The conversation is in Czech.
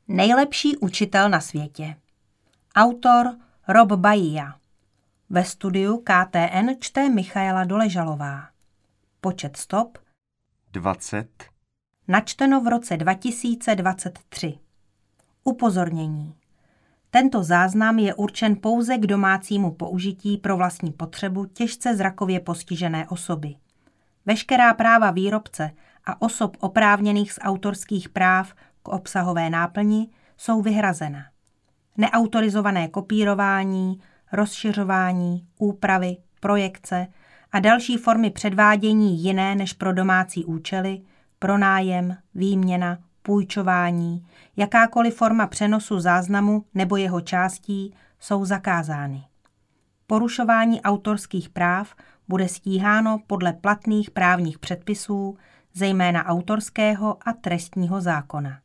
Nejlepší učitel na světě. Autor Rob Bahia. Ve studiu KTN čte Michaela Doležalová. Počet stop 20. Načteno v roce 2023. Upozornění. Tento záznam je určen pouze k domácímu použití pro vlastní potřebu těžce zrakově postižené osoby. Veškerá práva výrobce a osob oprávněných z autorských práv k obsahové náplni jsou vyhrazena. Neautorizované kopírování, rozšiřování, úpravy, projekce a další formy předvádění jiné než pro domácí účely, pronájem, výměna, půjčování, jakákoliv forma přenosu záznamu nebo jeho částí jsou zakázány. Porušování autorských práv bude stíháno podle platných právních předpisů, zejména autorského a trestního zákona.